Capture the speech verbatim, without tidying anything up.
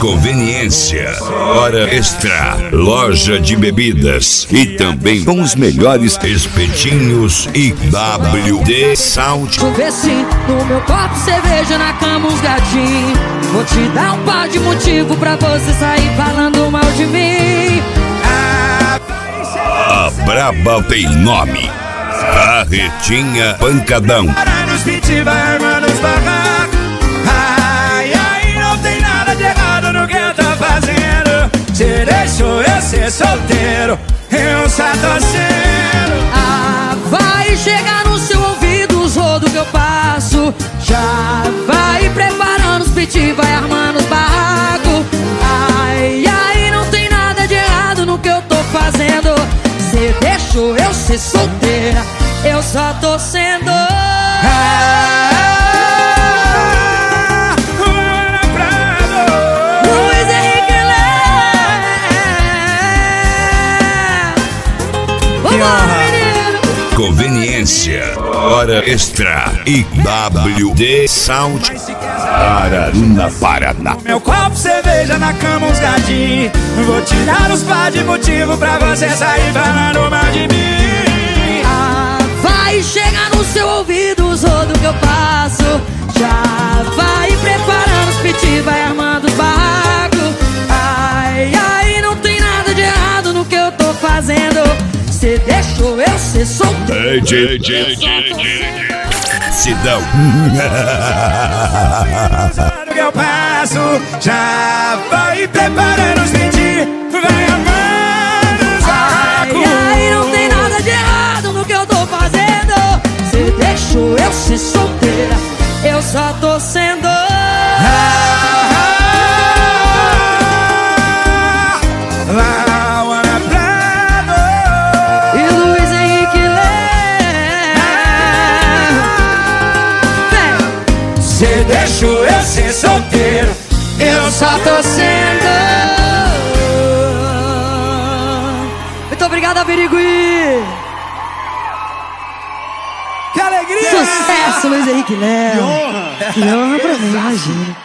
Conveniência, hora extra, loja de bebidas e também com os melhores espetinhos e W D Sound. Vê sim, no meu copo cerveja, na cama uns gatinhos. Vou te dar um par de motivo pra você sair falando mal de mim. A braba tem nome, Carretinha Pancadão. Ai, ai, não tem nada de errado no que eu tô fazendo. Você deixou eu ser solteiro, eu só tô sendo. Ah, vai chegar no seu ouvido os rodos que eu passo. Já vai preparando os piti, vai armando os barracos. Ai, ai, não tem nada de errado no que eu tô fazendo. Você deixou eu ser solteira, eu só tô sendo. Ah, Luiz Henrique Lé. Vamos, menino. Conveniência, hora extra e W D Sound. Araruna, Paraná. meu copo cerveja, na cama uns gadinhos. Vou tirar os par de motivo pra você sair falando mal de mim. Ah, vai chegar no seu ouvido os rodos que eu passo. Já vai preparando os piti, vai armando os barracos. Ai, ai, não tem nada de errado no que eu tô fazendo. Você deixou eu ser solteiro. D J, D J, D J. Sidão. que eu passo, já vai preparando os piti, vai amando os barracos. Ai, ai, não tem nada de errado no que eu tô fazendo. Você deixou eu ser solteira, eu só tô sendo. E Luiz Henrique Lé. Você deixou eu ser solteiro, eu só tô sendo. Muito obrigada, Birigui. Que alegria! Sucesso, Luiz Henrique Lé. Que honra! Que honra pra mim, imagina.